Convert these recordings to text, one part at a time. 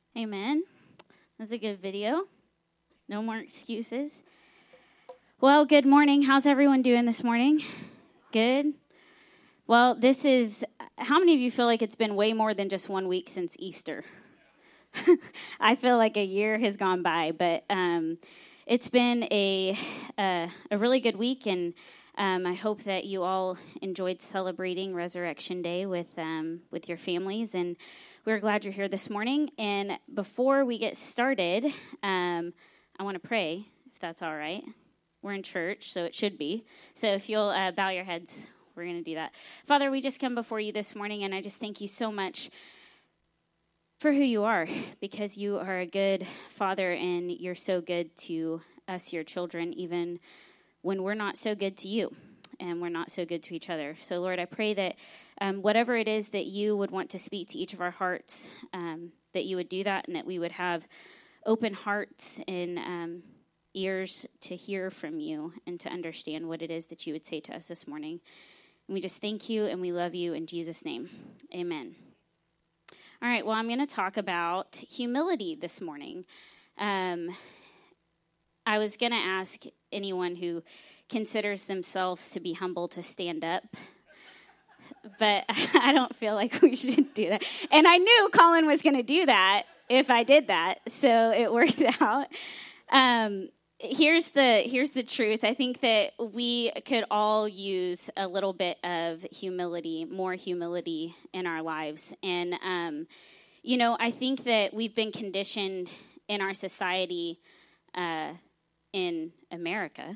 Amen. That's a good video. No more excuses. Well, good morning. How's everyone doing this morning? Good? Well, how many of you feel like it's been way more than just 1 week since Easter? I feel like a year has gone by, but it's been a really good week, and I hope that you all enjoyed celebrating Resurrection Day with your families, and we're glad you're here this morning. And before we get started, I want to pray, if that's all right. We're in church, so it should be. So if you'll bow your heads, we're going to do that. Father, we just come before you this morning, and I just thank you so much for who you are, because you are a good Father, and you're so good to us, your children, even when we're not so good to you, and we're not so good to each other. So, Lord, I pray that whatever it is that you would want to speak to each of our hearts, that you would do that, and that we would have open hearts and ears to hear from you and to understand what it is that you would say to us this morning. And we just thank you, and we love you in Jesus' name. Amen. All right, well, I'm going to talk about humility this morning. I was going to ask anyone who considers themselves to be humble to stand up, but I don't feel like we should do that. And I knew Colin was going to do that if I did that, so it worked out. Here's the truth. I think that we could all use a little bit of humility, more humility in our lives. And, I think that we've been conditioned in our society in America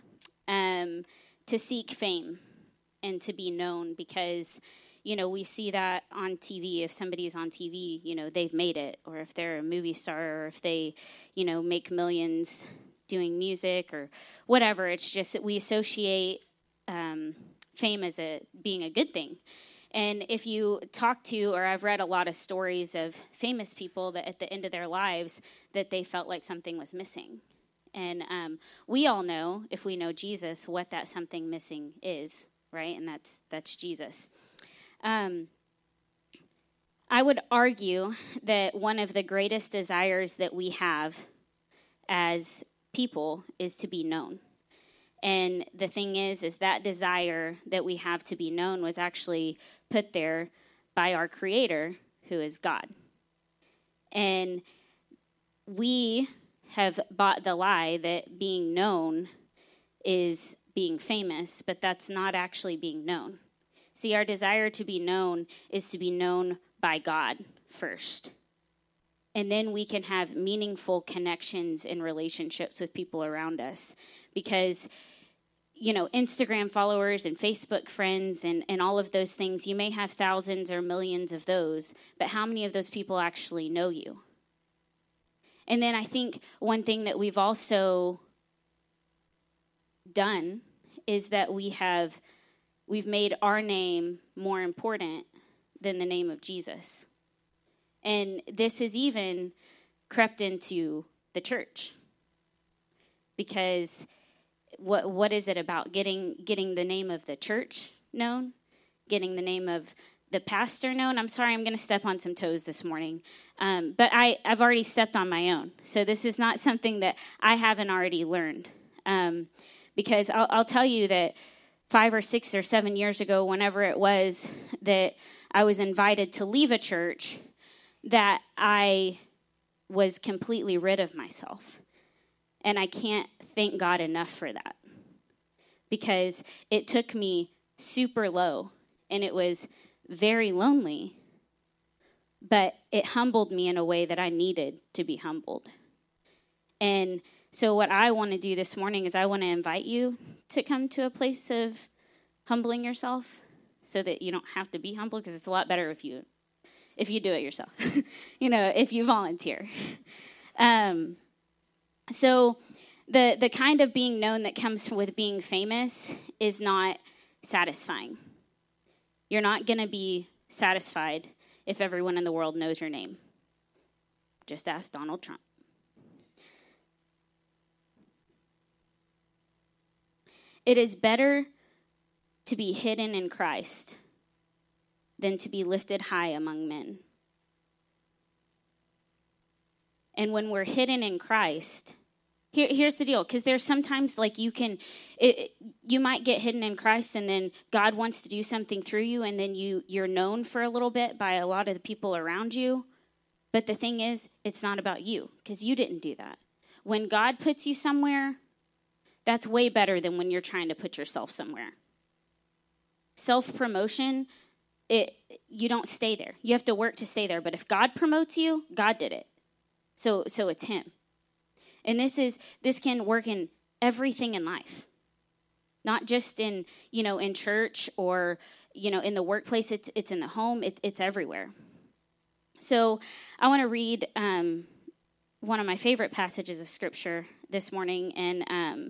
to seek fame and to be known because, we see that on TV. If somebody's on TV, they've made it. Or if they're a movie star, or if they, make millions doing music or whatever. It's just that we associate fame as being a good thing. And if you talk to, or I've read a lot of stories of famous people that at the end of their lives that they felt like something was missing. And we all know, if we know Jesus, what that something missing is, right? And that's Jesus. I would argue that one of the greatest desires that we have as people is to be known. And the thing is that desire that we have to be known was actually put there by our Creator, who is God. And we have bought the lie that being known is being famous, but that's not actually being known. See, our desire to be known is to be known by God first. And then we can have meaningful connections and relationships with people around us. Because, Instagram followers and Facebook friends and all of those things, you may have thousands or millions of those, but how many of those people actually know you? And then I think one thing that we've also done is that we've made our name more important than the name of Jesus. And this has even crept into the church. Because what is it about getting the name of the church known? Getting the name of the pastor known? I'm sorry, I'm going to step on some toes this morning. But I've already stepped on my own. So this is not something that I haven't already learned. Because I'll tell you that 5 or 6 or 7 years ago, whenever it was that I was invited to leave a church, that I was completely rid of myself. And I can't thank God enough for that. Because it took me super low, and it was very lonely, but it humbled me in a way that I needed to be humbled. And so what I want to do this morning is I want to invite you to come to a place of humbling yourself so that you don't have to be humble, because it's a lot better if you do it yourself, if you volunteer. So the kind of being known that comes with being famous is not satisfying. You're not going to be satisfied if everyone in the world knows your name. Just ask Donald Trump. It is better to be hidden in Christ than to be lifted high among men. And when we're hidden in Christ, here's the deal, because there's sometimes like you might get hidden in Christ, and then God wants to do something through you, and then you're known for a little bit by a lot of the people around you. But the thing is, it's not about you, because you didn't do that. When God puts you somewhere, that's way better than when you're trying to put yourself somewhere. Self-promotion, you don't stay there. You have to work to stay there. But if God promotes you, God did it. So it's him. And this can work in everything in life. Not just in church or, in the workplace. It's in the home. It's everywhere. So I want to read one of my favorite passages of Scripture this morning, and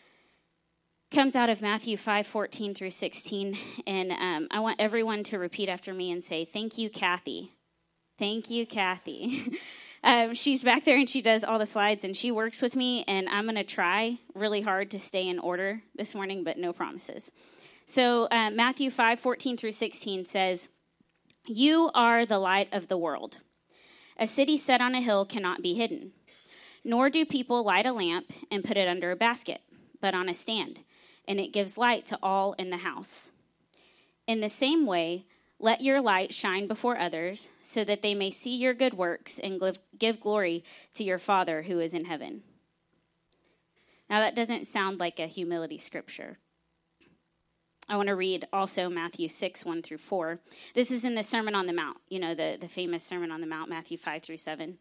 comes out of Matthew 5:14 through 16. And I want everyone to repeat after me and say, "Thank you, Kathy." Thank you, Kathy. She's back there and she does all the slides and she works with me, and I'm going to try really hard to stay in order this morning, but no promises. So Matthew 5:14 through 16 says, "You are the light of the world. A city set on a hill cannot be hidden. Nor do people light a lamp and put it under a basket, but on a stand, and it gives light to all in the house. In the same way, let your light shine before others, so that they may see your good works and give glory to your Father who is in heaven." Now, that doesn't sound like a humility scripture. I want to read also Matthew 6:1 through 4. This is in the Sermon on the Mount, the famous Sermon on the Mount, Matthew 5 through 7.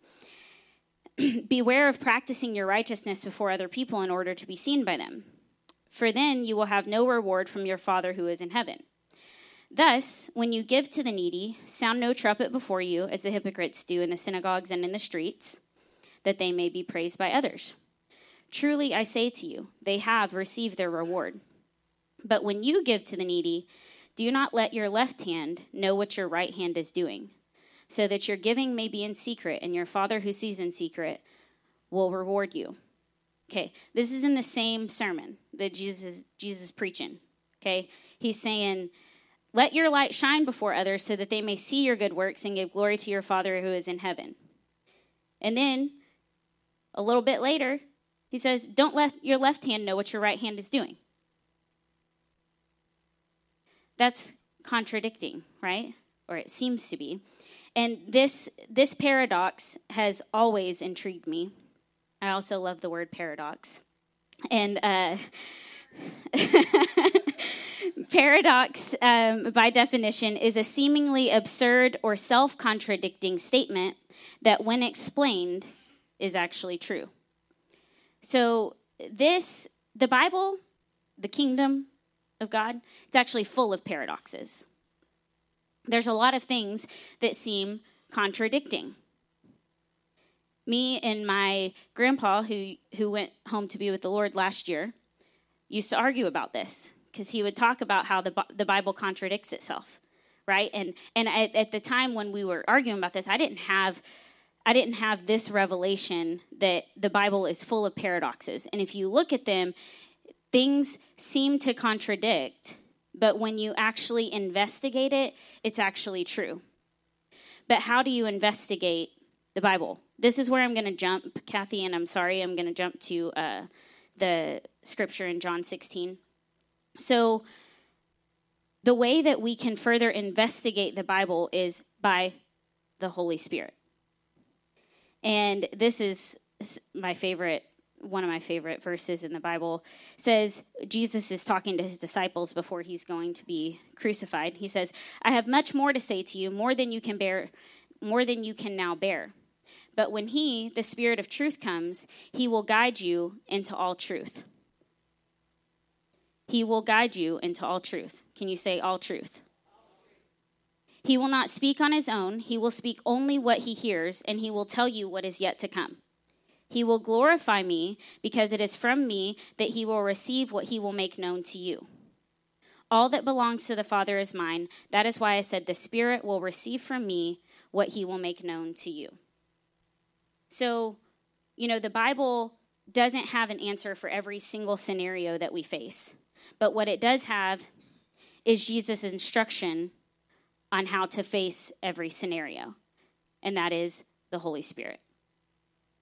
"Beware of practicing your righteousness before other people in order to be seen by them. For then you will have no reward from your Father who is in heaven. Thus, when you give to the needy, sound no trumpet before you, as the hypocrites do in the synagogues and in the streets, that they may be praised by others. Truly, I say to you, they have received their reward. But when you give to the needy, do not let your left hand know what your right hand is doing, so that your giving may be in secret, and your Father who sees in secret will reward you." Okay, this is in the same sermon that Jesus is preaching. Okay, he's saying, let your light shine before others so that they may see your good works and give glory to your Father who is in heaven. And then, a little bit later, he says, don't let your left hand know what your right hand is doing. That's contradicting, right? Or it seems to be. And this paradox has always intrigued me. I also love the word paradox. And paradox, by definition, is a seemingly absurd or self-contradicting statement that, when explained, is actually true. So the Bible, the kingdom of God, it's actually full of paradoxes. There's a lot of things that seem contradicting. Me and my grandpa, who went home to be with the Lord last year, used to argue about this, because he would talk about how the Bible contradicts itself, right? And at the time when we were arguing about this, I didn't have this revelation that the Bible is full of paradoxes. And if you look at them, things seem to contradict, but when you actually investigate it, it's actually true. But how do you investigate the Bible? This is where I'm going to jump, Kathy, and I'm sorry, I'm going to jump to the scripture in John 16. So the way that we can further investigate the Bible is by the Holy Spirit. And this is one of my favorite verses in the Bible. It says, Jesus is talking to his disciples before he's going to be crucified. He says, "I have much more to say to you, more than you can now bear. But when he, the Spirit of truth, comes, he will guide you into all truth." He will guide you into all truth. Can you say all truth? "He will not speak on his own. He will speak only what he hears, and he will tell you what is yet to come. He will glorify me, because it is from me that he will receive what he will make known to you. All that belongs to the Father is mine. That is why I said the Spirit will receive from me what he will make known to you." So, the Bible doesn't have an answer for every single scenario that we face. But what it does have is Jesus' instruction on how to face every scenario. And that is the Holy Spirit.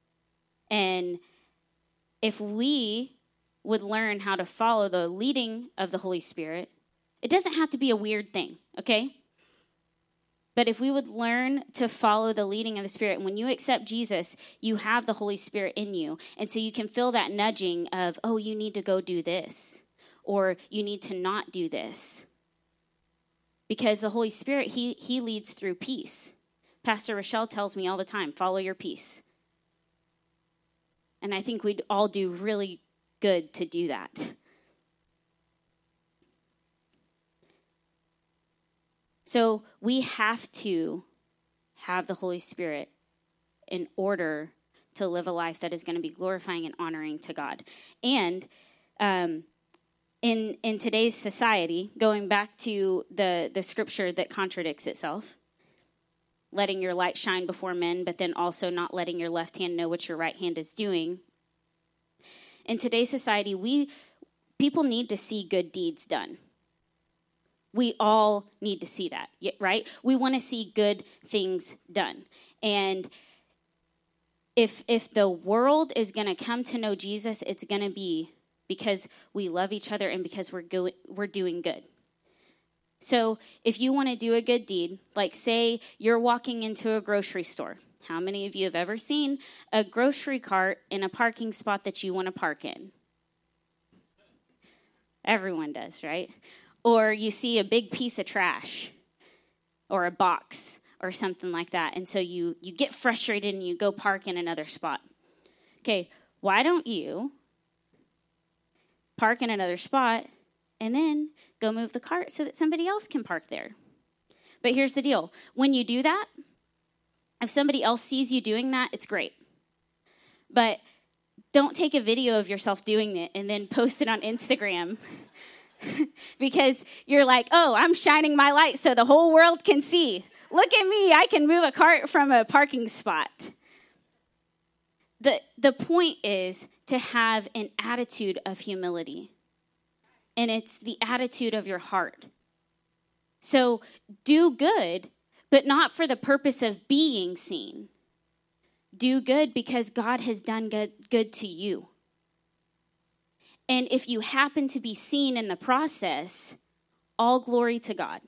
And if we would learn how to follow the leading of the Holy Spirit, it doesn't have to be a weird thing, okay? But if we would learn to follow the leading of the Spirit, and when you accept Jesus, you have the Holy Spirit in you. And so you can feel that nudging of, oh, you need to go do this, or you need to not do this. Because the Holy Spirit, he leads through peace. Pastor Rochelle tells me all the time, follow your peace. And I think we'd all do really good to do that. So we have to have the Holy Spirit in order to live a life that is going to be glorifying and honoring to God. And in today's society, going back to the scripture that contradicts itself, letting your light shine before men, but then also not letting your left hand know what your right hand is doing. In today's society, people need to see good deeds done. We all need to see that, right? We want to see good things done. And if the world is going to come to know Jesus, it's going to be because we love each other and because we're doing good. So if you want to do a good deed, like say you're walking into a grocery store. How many of you have ever seen a grocery cart in a parking spot that you want to park in? Everyone does, right? Or you see a big piece of trash or a box or something like that. And so you get frustrated and you go park in another spot. Okay, why don't you park in another spot and then go move the cart so that somebody else can park there? But here's the deal. When you do that, if somebody else sees you doing that, it's great. But don't take a video of yourself doing it and then post it on Instagram because you're like, oh, I'm shining my light so the whole world can see. Look at me, I can move a cart from a parking spot. The point is to have an attitude of humility. And it's the attitude of your heart. So do good, but not for the purpose of being seen. Do good because God has done good to you. And if you happen to be seen in the process, all glory to God.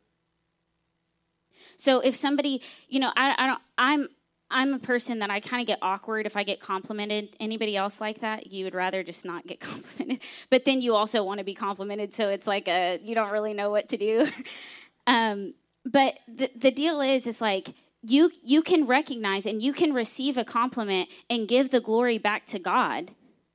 So if somebody, I'm a person that I kind of get awkward if I get complimented. Anybody else like that? You would rather just not get complimented. But then you also want to be complimented, so it's like you don't really know what to do. But the deal is like you can recognize and you can receive a compliment and give the glory back to God.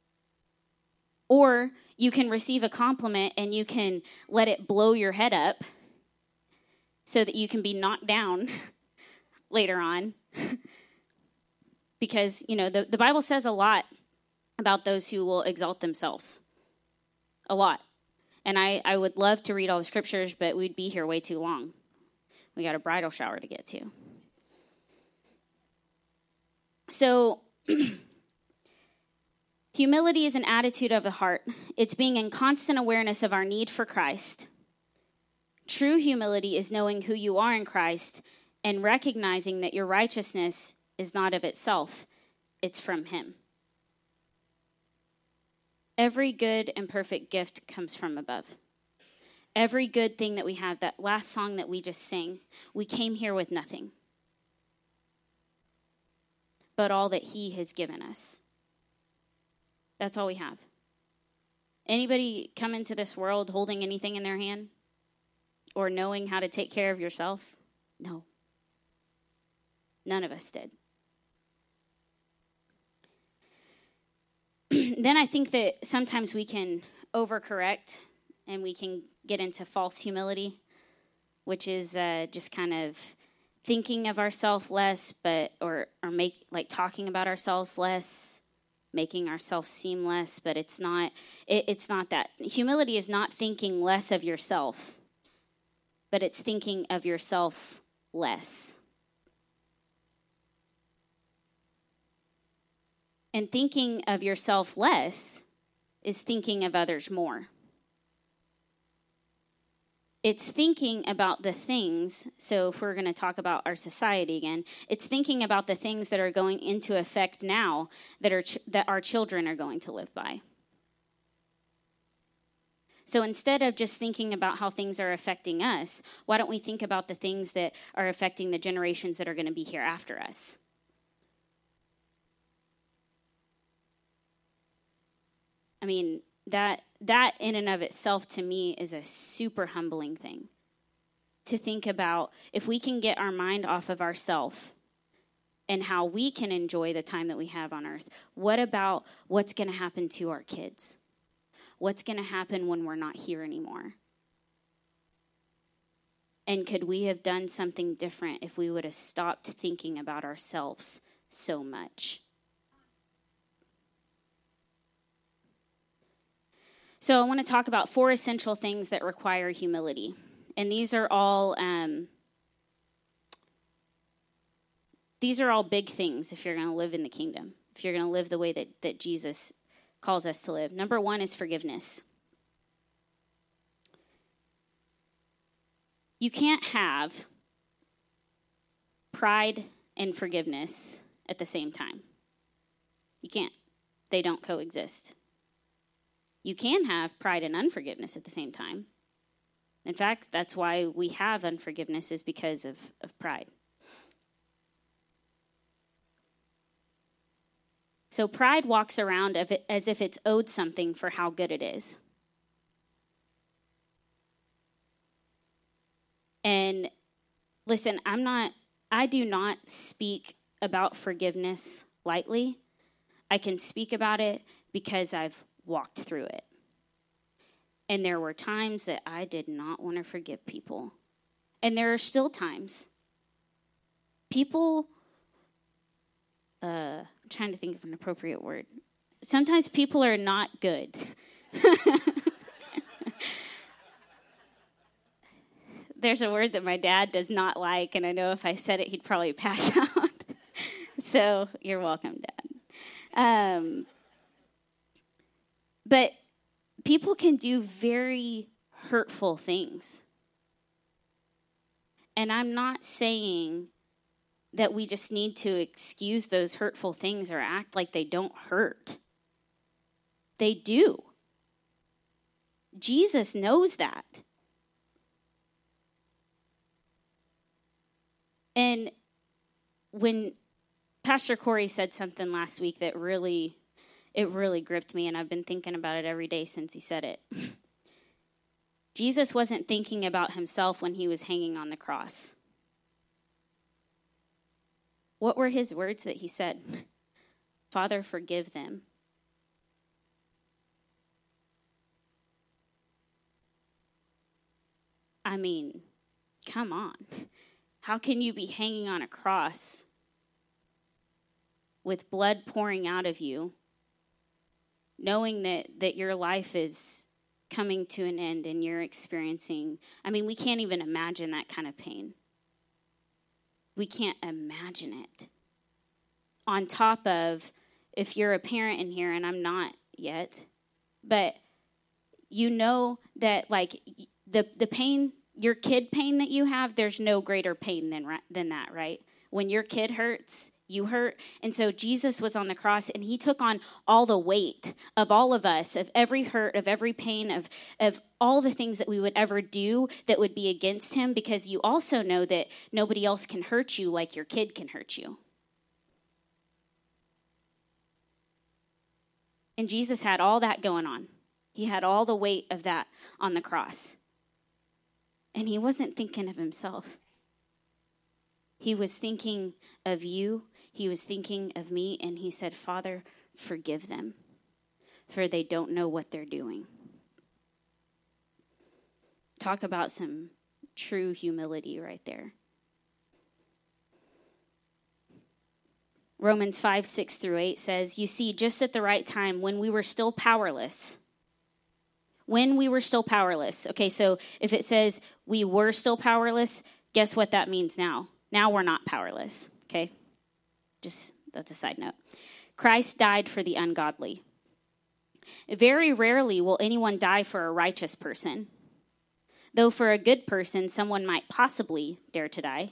Or you can receive a compliment and you can let it blow your head up so that you can be knocked down later on. Because, the Bible says a lot about those who will exalt themselves. A lot. And I would love to read all the scriptures, but we'd be here way too long. We got a bridal shower to get to. So, humility is an attitude of the heart. It's being in constant awareness of our need for Christ. True humility is knowing who you are in Christ and recognizing that your righteousness is not of itself, it's from Him. Every good and perfect gift comes from above. Every good thing that we have, that last song that we just sang, we came here with nothing but all that He has given us. That's all we have. Anybody come into this world holding anything in their hand or knowing how to take care of yourself? No. None of us did. Then I think that sometimes we can overcorrect and we can get into false humility, which is just kind of thinking of ourselves less, or talking about ourselves less, making ourselves seem less, but it's not that. Humility is not thinking less of yourself, but it's thinking of yourself less. And thinking of yourself less is thinking of others more. It's thinking about the things, so if we're going to talk about our society again, it's thinking about the things that are going into effect now that our children are going to live by. So instead of just thinking about how things are affecting us, why don't we think about the things that are affecting the generations that are going to be here after us? I mean, that in and of itself to me is a super humbling thing. To think about if we can get our mind off of ourselves and how we can enjoy the time that we have on earth, what about what's going to happen to our kids? What's going to happen when we're not here anymore? And could we have done something different if we would have stopped thinking about ourselves so much? So I want to talk about 4 essential things that require humility. And these are all big things if you're going to live in the kingdom, if you're going to live the way that Jesus calls us to live. Number 1 is forgiveness. You can't have pride and forgiveness at the same time. You can't. They don't coexist. You can have pride and unforgiveness at the same time. In fact, that's why we have unforgiveness, is because of pride. So pride walks around as if it's owed something for how good it is. And listen, I do not speak about forgiveness lightly. I can speak about it because I've walked through it. And there were times that I did not want to forgive people. And there are still times. People, I'm trying to think of an appropriate word. Sometimes people are not good. There's a word that my dad does not like, and I know if I said it, he'd probably pass out. So you're welcome, Dad. But people can do very hurtful things. And I'm not saying that we just need to excuse those hurtful things or act like they don't hurt. They do. Jesus knows that. And when Pastor Corey said something last week that really gripped me, and I've been thinking about it every day since he said it. Jesus wasn't thinking about himself when he was hanging on the cross. What were his words that he said? Father, forgive them. I mean, come on. How can you be hanging on a cross with blood pouring out of you, knowing that your life is coming to an end and you're experiencing, I mean, we can't even imagine that kind of pain. We can't imagine it. On top of, if you're a parent in here, and I'm not yet, but you know that like the pain, your kid pain that you have, there's no greater pain than that, right? When your kid hurts, you hurt. And so Jesus was on the cross, and he took on all the weight of all of us, of every hurt, of every pain, of all the things that we would ever do that would be against him, because you also know that nobody else can hurt you like your kid can hurt you. And Jesus had all that going on. He had all the weight of that on the cross. And he wasn't thinking of himself. He was thinking of you. He was thinking of me. And he said, Father, forgive them, for they don't know what they're doing. Talk about some true humility right there. Romans 5:6-8 says, you see, just at the right time, when we were still powerless. Okay, so if it says we were still powerless, guess what that means now? Now we're not powerless, okay? Just, that's a side note. Christ died for the ungodly. Very rarely will anyone die for a righteous person. though for a good person, someone might possibly dare to die.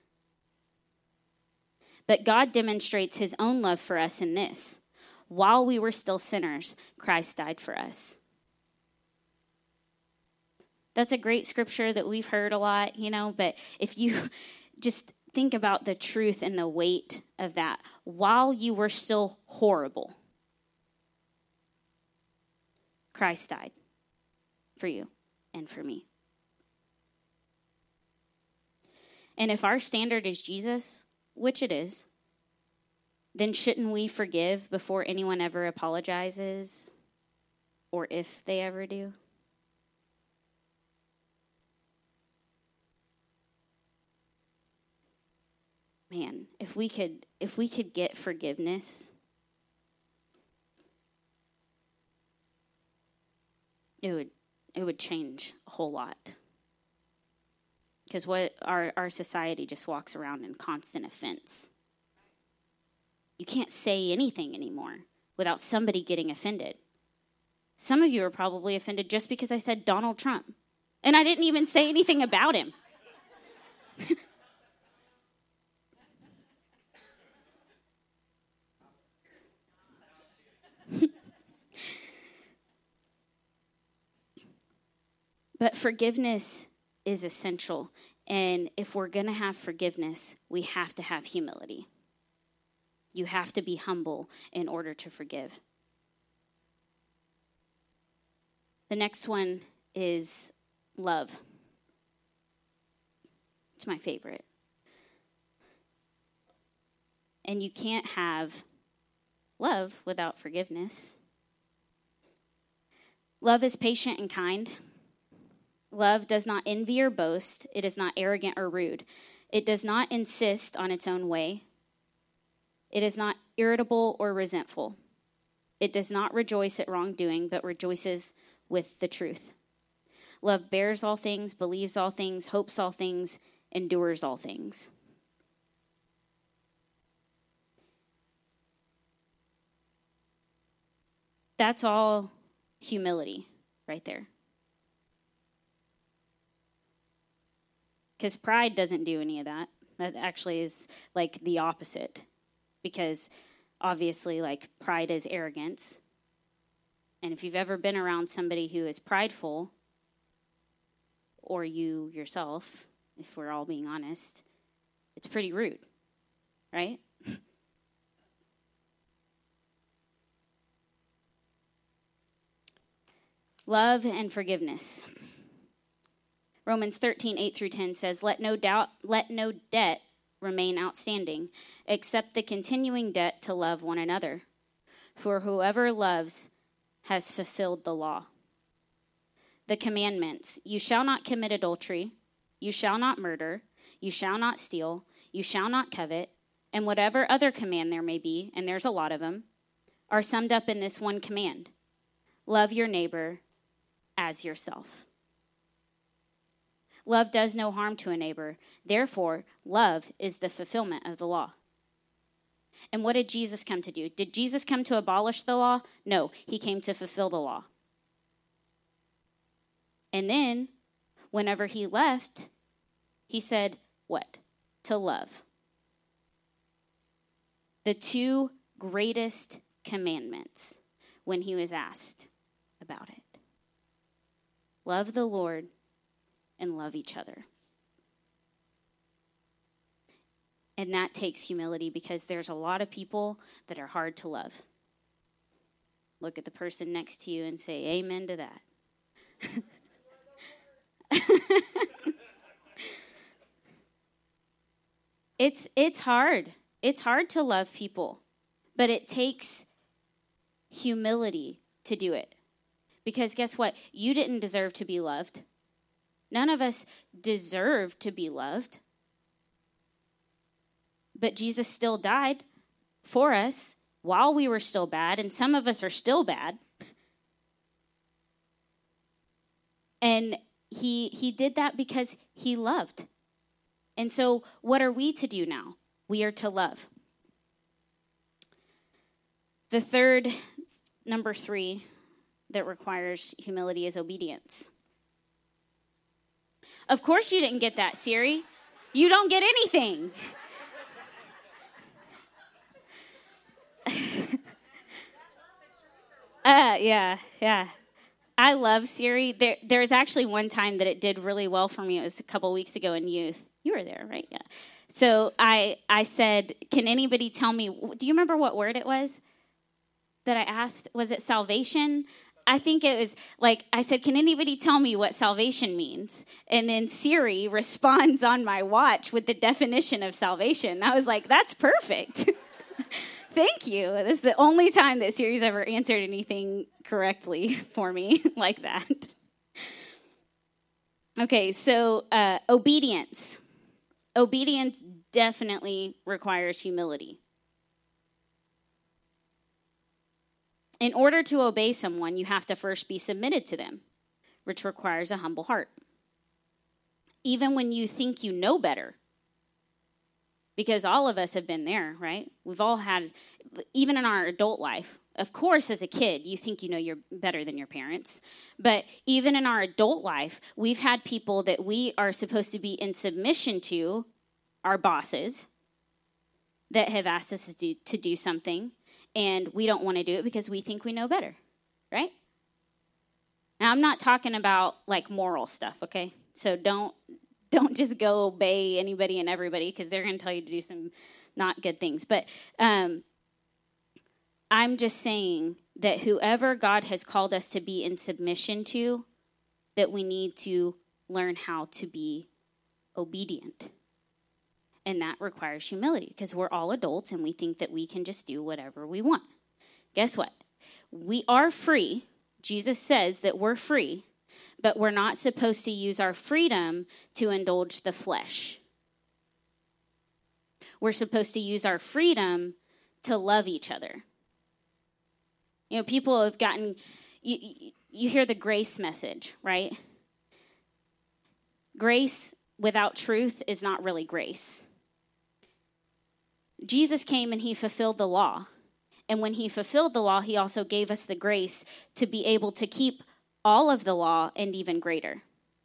But God demonstrates his own love for us in this: while we were still sinners, Christ died for us. That's a great scripture that we've heard a lot, but if you just think about the truth and the weight of that, while you were still horrible, Christ died for you and for me. And if our standard is Jesus, which it is, then shouldn't we forgive before anyone ever apologizes, or if they ever do? Man, if we could get forgiveness, it would change a whole lot. Because what our society just walks around in constant offense. You can't say anything anymore without somebody getting offended. Some of you are probably offended just because I said Donald Trump. And I didn't even say anything about him. But forgiveness is essential. And if we're going to have forgiveness, we have to have humility. You have to be humble in order to forgive. The next one is love. It's my favorite. And you can't have love without forgiveness. Love is patient and kind. Love does not envy or boast. It is not arrogant or rude. It does not insist on its own way. It is not irritable or resentful. It does not rejoice at wrongdoing, but rejoices with the truth. Love bears all things, believes all things, hopes all things, endures all things. That's all humility right there. Because pride doesn't do any of that. That actually is like the opposite. Because obviously, like, pride is arrogance. And if you've ever been around somebody who is prideful, or you yourself, if we're all being honest, it's pretty rude, right? Love and forgiveness. Romans 13, 8 through 10 says, let no debt remain outstanding, except the continuing debt to love one another. For whoever loves has fulfilled the law. The commandments: you shall not commit adultery, you shall not murder, you shall not steal, you shall not covet, and whatever other command there may be, and there's a lot of them, are summed up in this one command: love your neighbor as yourself. Love does no harm to a neighbor. Therefore, love is the fulfillment of the law. And what did Jesus come to do? Did Jesus come to abolish the law? No, he came to fulfill the law. And then, whenever he left, he said, what? To love. The two greatest commandments when he was asked about it. Love the Lord and love each other. And that takes humility, because there's a lot of people that are hard to love. Look at the person next to you and say amen to that. It's hard. It's hard to love people, but it takes humility to do it. Because guess what? You didn't deserve to be loved. None of us deserve to be loved. But Jesus still died for us while we were still bad, and some of us are still bad. And he did that because he loved. And so what are we to do now? We are to love. The third, number 3, that requires humility is obedience. Of course you didn't get that, Siri. You don't get anything. Yeah. I love Siri. There's actually one time that it did really well for me. It was a couple weeks ago in youth. You were there, right? Yeah. So I said, can anybody tell me, do you remember what word it was that I asked? Was it salvation? I think it was like, I said, can anybody tell me what salvation means? And then Siri responds on my watch with the definition of salvation. I was like, that's perfect. Thank you. This is the only time that Siri's ever answered anything correctly for me like that. Okay, so obedience. Obedience definitely requires humility. In order to obey someone, you have to first be submitted to them, which requires a humble heart. Even when you think you know better, because all of us have been there, right? We've all had, even in our adult life, of course, as a kid, you think you know you're better than your parents. But even in our adult life, we've had people that we are supposed to be in submission to, our bosses, that have asked us to do something, and we don't want to do it because we think we know better, right? Now, I'm not talking about, like, moral stuff, okay? So don't just go obey anybody and everybody because they're going to tell you to do some not good things. But I'm just saying that whoever God has called us to be in submission to, that we need to learn how to be obedient. And that requires humility because we're all adults and we think that we can just do whatever we want. Guess what? We are free. Jesus says that we're free. But we're not supposed to use our freedom to indulge the flesh. We're supposed to use our freedom to love each other. You know, people have gotten, you hear the grace message, right? Grace without truth is not really grace. Jesus came and he fulfilled the law. And when he fulfilled the law, he also gave us the grace to be able to keep all of the law and even greater.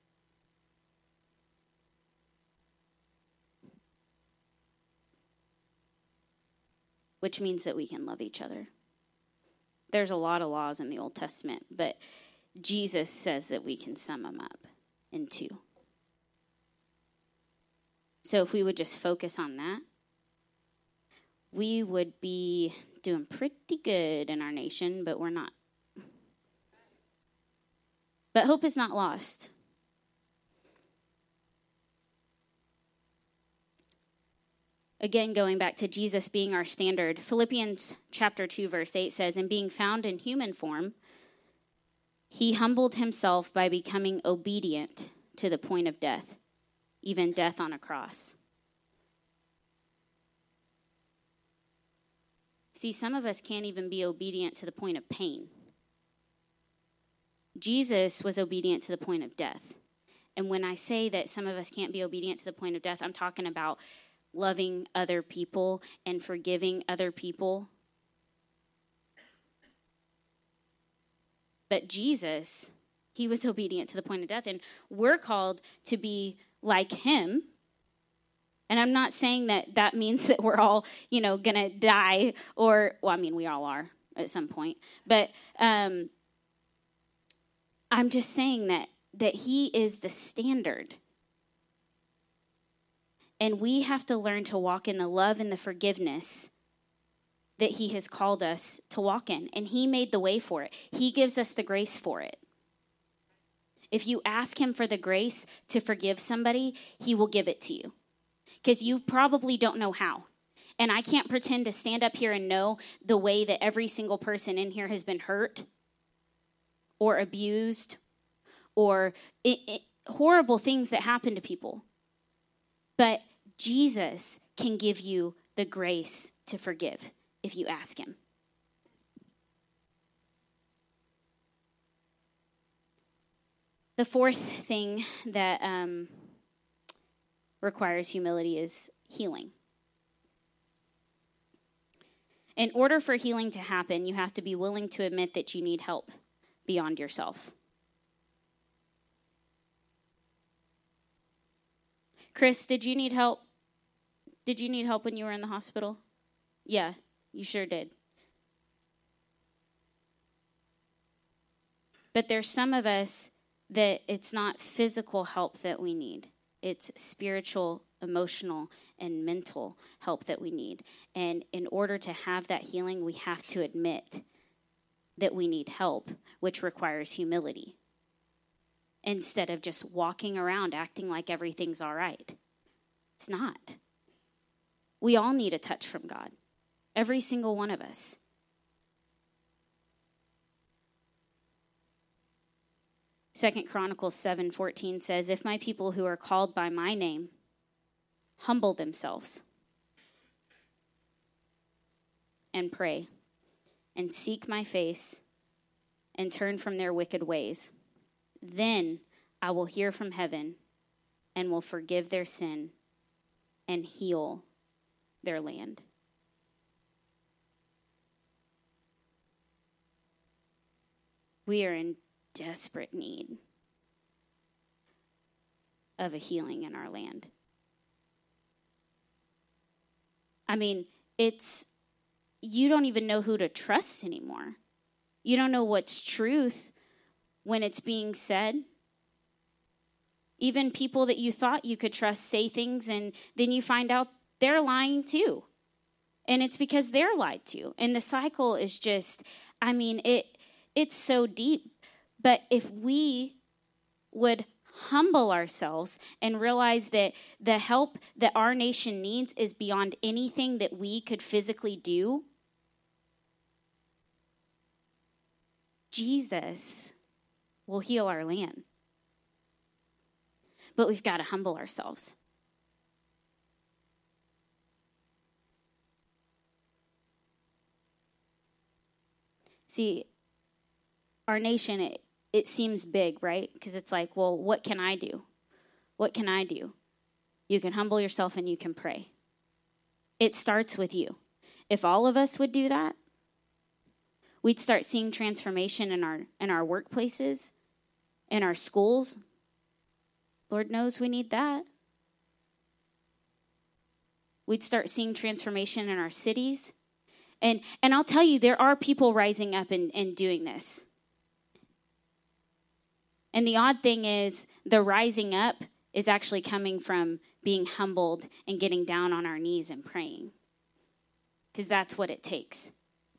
Which means that we can love each other. There's a lot of laws in the Old Testament, but Jesus says that we can sum them up in 2. So if we would just focus on that, we would be doing pretty good in our nation, but we're not. But hope is not lost. Again, going back to Jesus being our standard, Philippians chapter 2, verse 8 says, "And being found in human form, he humbled himself by becoming obedient to the point of death, even death on a cross." See, some of us can't even be obedient to the point of pain. Jesus was obedient to the point of death. And when I say that some of us can't be obedient to the point of death, I'm talking about loving other people and forgiving other people. But Jesus, he was obedient to the point of death, and we're called to be like him. And I'm not saying that that means that we're all, going to die or, well, I mean, we all are at some point. But I'm just saying that he is the standard. And we have to learn to walk in the love and the forgiveness that he has called us to walk in. And he made the way for it. He gives us the grace for it. If you ask him for the grace to forgive somebody, he will give it to you. Because you probably don't know how. And I can't pretend to stand up here and know the way that every single person in here has been hurt or abused or horrible things that happen to people. But Jesus can give you the grace to forgive if you ask him. The fourth thing that requires humility is healing. In order for healing to happen, you have to be willing to admit that you need help beyond yourself. Chris, did you need help? Did you need help when you were in the hospital? Yeah, you sure did. But there's some of us that it's not physical help that we need. It's spiritual, emotional, and mental help that we need. And in order to have that healing, we have to admit that we need help, which requires humility, instead of just walking around acting like everything's all right. It's not. We all need a touch from God. Every single one of us. Second Chronicles 7:14 says, "If my people who are called by my name humble themselves and pray and seek my face and turn from their wicked ways, then I will hear from heaven and will forgive their sin and heal their land." We are in desperate need of a healing in our land. I mean, you don't even know who to trust anymore. You don't know what's truth when it's being said. Even people that you thought you could trust say things, and then you find out they're lying too. And it's because they're lied to. And the cycle is just, I mean, it's so deep. But if we would humble ourselves and realize that the help that our nation needs is beyond anything that we could physically do, Jesus will heal our land. But we've got to humble ourselves. See, our nation, it seems big, right? Because it's like, well, what can I do? What can I do? You can humble yourself and you can pray. It starts with you. If all of us would do that, we'd start seeing transformation in our workplaces, in our schools. Lord knows we need that. We'd start seeing transformation in our cities. And I'll tell you, there are people rising up and doing this. And the odd thing is, the rising up is actually coming from being humbled and getting down on our knees and praying. Because that's what it takes.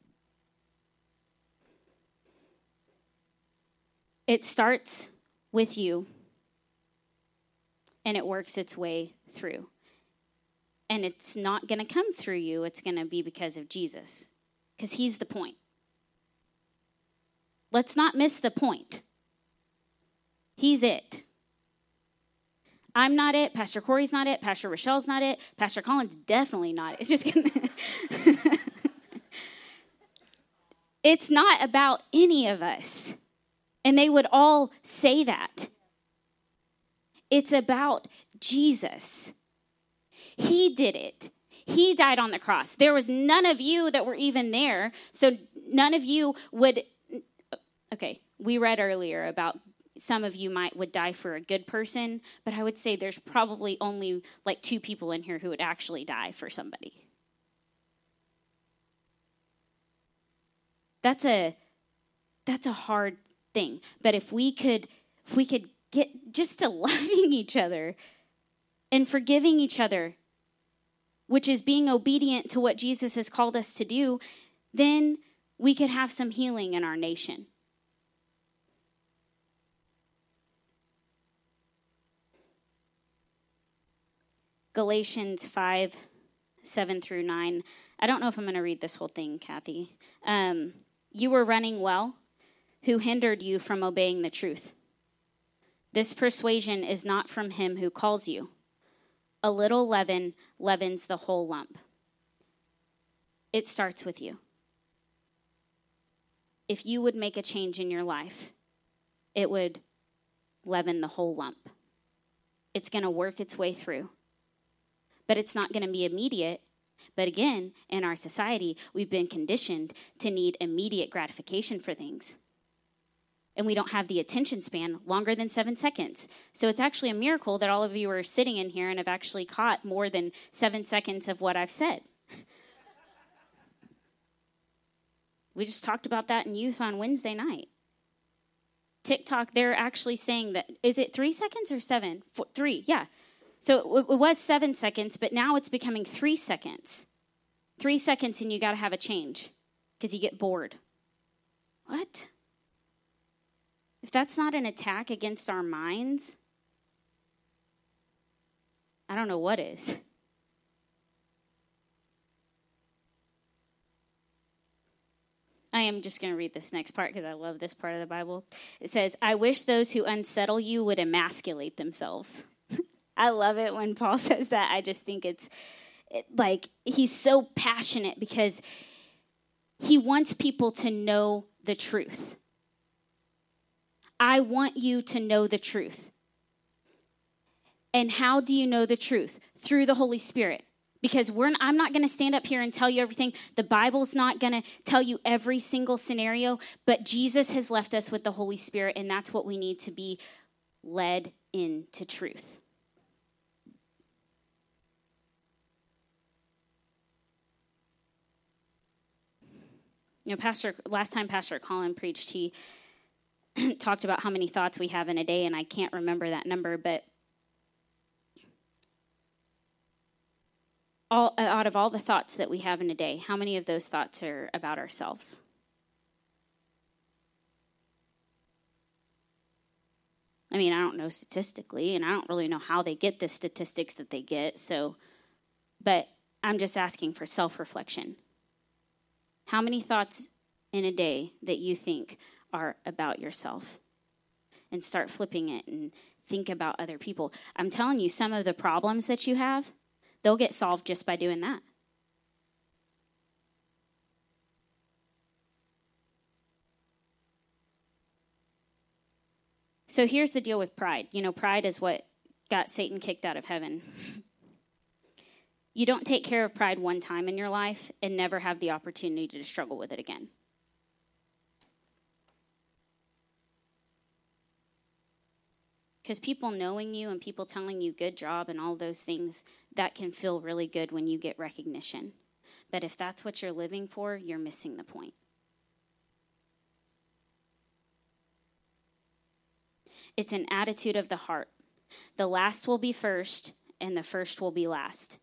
It starts with you, and it works its way through. And it's not going to come through you. It's going to be because of Jesus. Because he's the point. Let's not miss the point. He's it. I'm not it. Pastor Corey's not it. Pastor Rochelle's not it. Pastor Colin's definitely not it. Just kidding. It's not about any of us. And they would all say that. It's about Jesus. He did it. He died on the cross. There was none of you that were even there. So none of you would. Okay, we read earlier about some of you would die for a good person, but I would say there's probably only like 2 people in here who would actually die for somebody. That's a hard thing. But if we could get just to loving each other and forgiving each other, which is being obedient to what Jesus has called us to do, then we could have some healing in our nation. Galatians 5:7-9. I don't know if I'm going to read this whole thing, Kathy. You were running well. Who hindered you from obeying the truth? This persuasion is not from him who calls you. A little leaven leavens the whole lump. It starts with you. If you would make a change in your life, it would leaven the whole lump. It's going to work its way through. But it's not going to be immediate. But again, in our society, we've been conditioned to need immediate gratification for things. And we don't have the attention span longer than 7 seconds. So it's actually a miracle that all of you are sitting in here and have actually caught more than 7 seconds of what I've said. We just talked about that in youth on Wednesday night. TikTok, they're actually saying that, is it 3 seconds or 7? 3, yeah. So it was 7 seconds, but now it's becoming 3 seconds. 3 seconds and you got to have a change because you get bored. What? If that's not an attack against our minds, I don't know what is. I am just going to read this next part because I love this part of the Bible. It says, I wish those who unsettle you would emasculate themselves. I love it when Paul says that. I just think it's like he's so passionate because he wants people to know the truth. I want you to know the truth. And how do you know the truth? Through the Holy Spirit. Because I'm not going to stand up here and tell you everything. The Bible's not going to tell you every single scenario. But Jesus has left us with the Holy Spirit, and that's what we need to be led into truth. You know, last time Pastor Colin preached, he talked about how many thoughts we have in a day, and I can't remember that number, but out of all the thoughts that we have in a day, how many of those thoughts are about ourselves? I mean, I don't know statistically, and I don't really know how they get the statistics that they get, but I'm just asking for self-reflection. How many thoughts in a day that you think are about yourself? And start flipping it and think about other people. I'm telling you, some of the problems that you have, they'll get solved just by doing that. So here's the deal with pride. You know, pride is what got Satan kicked out of heaven. You don't take care of pride one time in your life and never have the opportunity to struggle with it again. Because people knowing you and people telling you good job and all those things, that can feel really good when you get recognition. But if that's what you're living for, you're missing the point. It's an attitude of the heart. The last will be first, and the first will be last.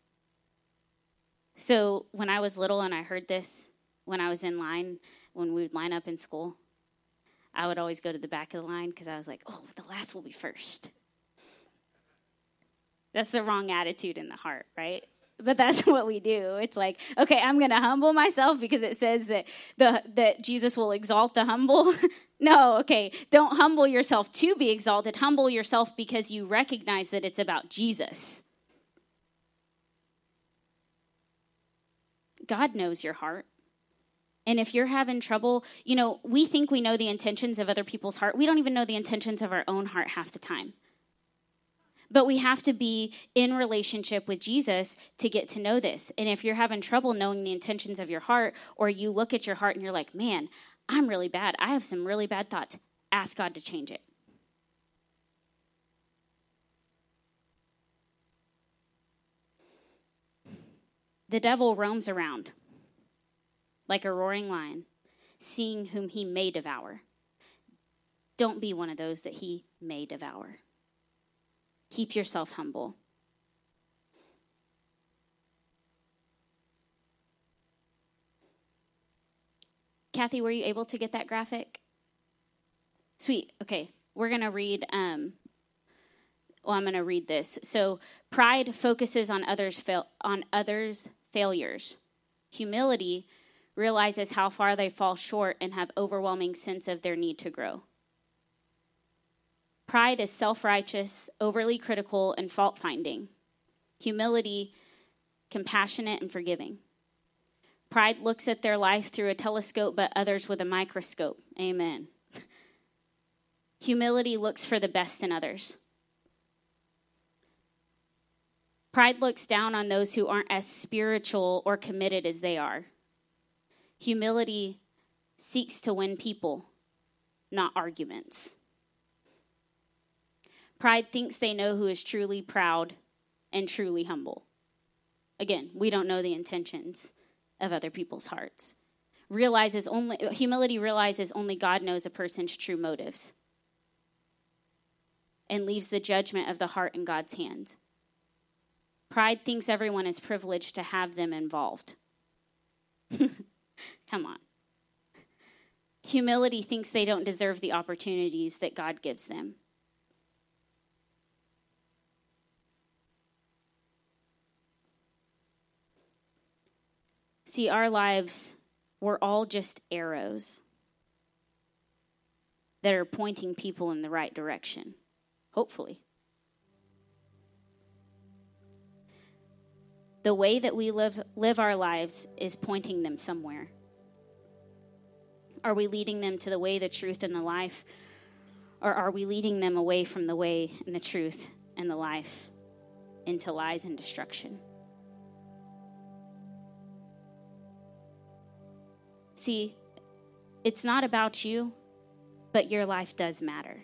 So when I was little and I heard this, when I was in line, when we would line up in school, I would always go to the back of the line because I was like, oh, the last will be first. That's the wrong attitude in the heart, right? But that's what we do. It's like, okay, I'm going to humble myself because it says that Jesus will exalt the humble. No, okay, don't humble yourself to be exalted. Humble yourself because you recognize that it's about Jesus. God knows your heart. And if you're having trouble, you know, we think we know the intentions of other people's heart. We don't even know the intentions of our own heart half the time. But we have to be in relationship with Jesus to get to know this. And if you're having trouble knowing the intentions of your heart, or you look at your heart and you're like, man, I'm really bad. I have some really bad thoughts. Ask God to change it. The devil roams around like a roaring lion, seeing whom he may devour. Don't be one of those that he may devour. Keep yourself humble. Kathy, were you able to get that graphic? Sweet. Okay, we're going to read, I'm going to read this. So, pride focuses on others' failures. Humility realizes how far they fall short and have overwhelming sense of their need to grow. Pride is self-righteous, overly critical, and fault-finding. Humility, compassionate and forgiving. Pride looks at their life through a telescope, but others with a microscope. Amen. Humility looks for the best in others. Pride looks down on those who aren't as spiritual or committed as they are. Humility seeks to win people. not arguments. Pride thinks they know who is truly proud and truly humble. Again, we don't know the intentions of other people's hearts. Humility realizes only God knows a person's true motives and leaves the judgment of the heart in God's hands. Pride thinks everyone is privileged to have them involved. Come on. Humility thinks they don't deserve the opportunities that God gives them. See, our lives, we're all just arrows that are pointing people in the right direction, hopefully. The way that we live our lives is pointing them somewhere. Are we leading them to the way, the truth, and the life? Or are we leading them away from the way and the truth and the life into lies and destruction? See, it's not about you, but your life does matter.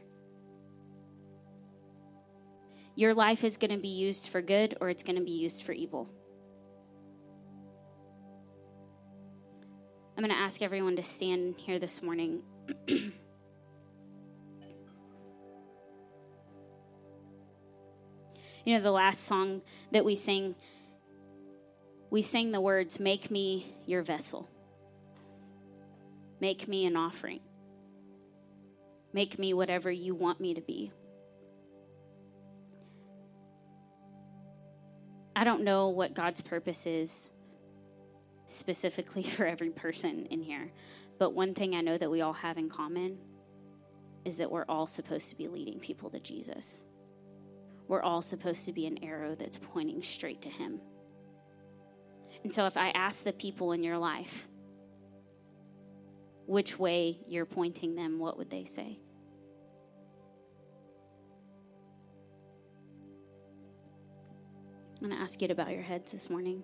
Your life is going to be used for good or it's going to be used for evil. I'm going to ask everyone to stand here this morning. You know, the last song that we sang the words, "Make me your vessel. Make me an offering. Make me whatever you want me to be." I don't know what God's purpose is specifically for every person in here, but one thing I know that we all have in common is that we're all supposed to be leading people to Jesus. We're all supposed to be an arrow that's pointing straight to him. And so if I ask the people in your life which way you're pointing them, what would they say? I'm going to ask you to bow your heads this morning.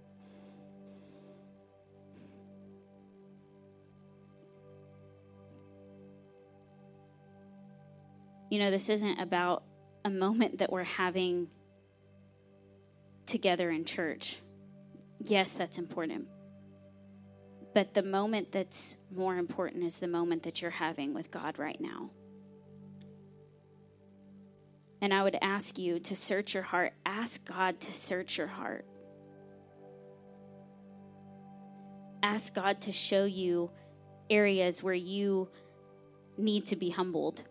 You know, this isn't about a moment that we're having together in church. Yes, that's important. But the moment that's more important is the moment that you're having with God right now. And I would ask you to search your heart. Ask God to search your heart. Ask God to show you areas where you need to be humbled.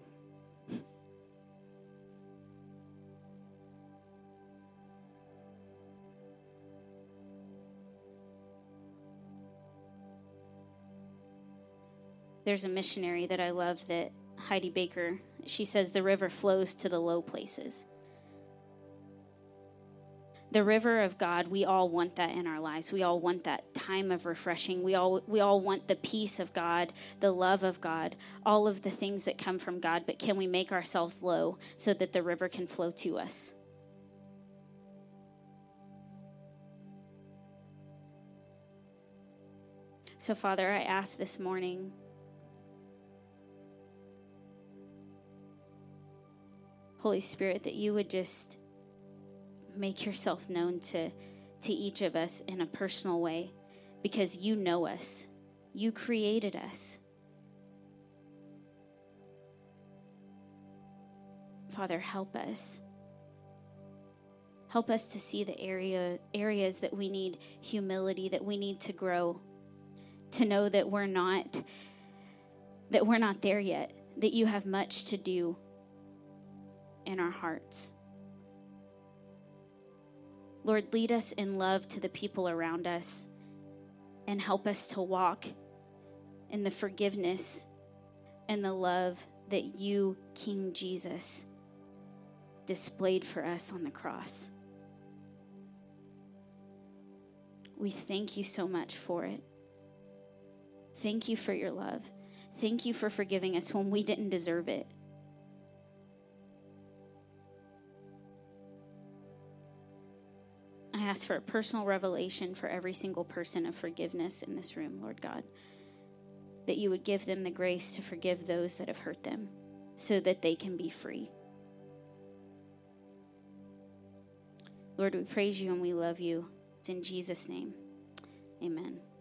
There's a missionary that I love, that Heidi Baker, she says the river flows to the low places. The river of God, we all want that in our lives. We all want that time of refreshing. We all want the peace of God, the love of God, all of the things that come from God. But can we make ourselves low so that the river can flow to us? So, Father, I ask this morning, Holy Spirit, that you would just make yourself known to each of us in a personal way, because you know us. You created us. Father, help us. Help us to see the areas that we need humility, that we need to grow, to know that we're not there yet, that you have much to do in our hearts. Lord, lead us in love to the people around us and help us to walk in the forgiveness and the love that you, King Jesus, displayed for us on the cross. We thank you so much for it. Thank you for your love. Thank you for forgiving us when we didn't deserve it. I ask for a personal revelation for every single person of forgiveness in this room, Lord God. that you would give them the grace to forgive those that have hurt them so that they can be free. Lord, we praise you and we love you. It's in Jesus' name. Amen.